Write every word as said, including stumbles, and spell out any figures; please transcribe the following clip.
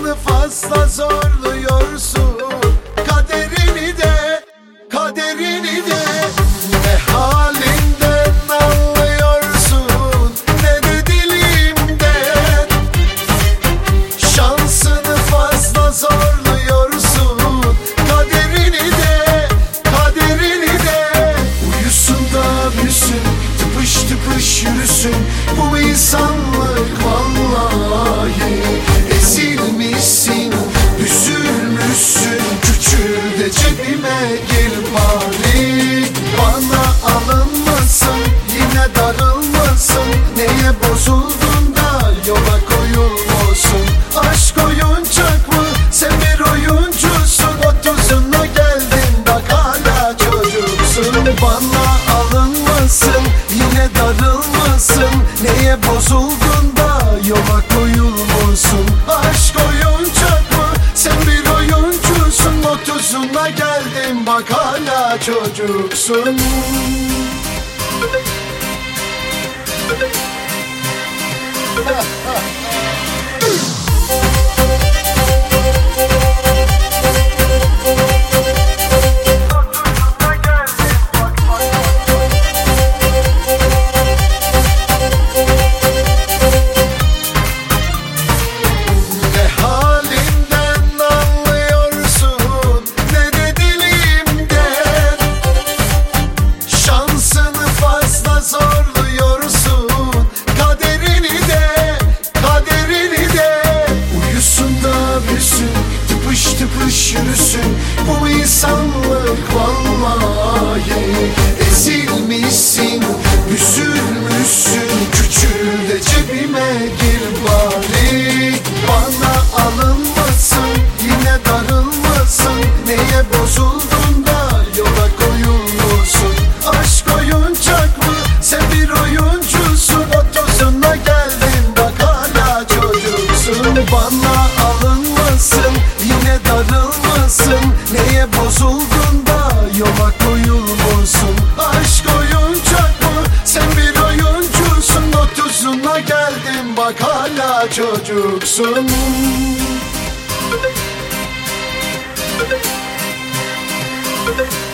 Şansını fazla zorluyorsun, kaderini de, kaderini de. Ne halinden anlıyorsun, ne de dilimden. Şansını fazla zorluyorsun, kaderini de, kaderini de. Uyusun da büyüsün, tıpış tıpış yürüsün, bu insanlık vallahi. Ezilmişsin, üzülmüşsün, küçül de cebime gir bari. Bana alınmasın, yine darılmasın, neye bozuldun da yola koyulmasın. Aşk oyuncak mı, sen bir oyuncusun, otuzuna geldin bak hala çocuksun. Bana alınmasın, yine darılmasın, neye bozuldun da yola koyulmasın. Aşk oyuncak mı, sen bir oyuncusun, otuzuna geldin bak hala çocuksun. Tıpış yürüsün, bu insanlık vallahi. Ezilmişsin, üzülmüşsün, küçül de cebime gir bari. Bana alınmasın, yine darılmasın, neye bozuldun da yola koyulmasın. Aşk oyuncak mı, sen bir oyuncusun, otuzuna geldin bak hala çocuksun. Bana alınmasın, yine darılmasın, neye bozuldun da yola koyulmasın. Aşk oyuncak mı, sen bir oyuncusun, otuzuna geldin bak hala çocuksun. Thank you.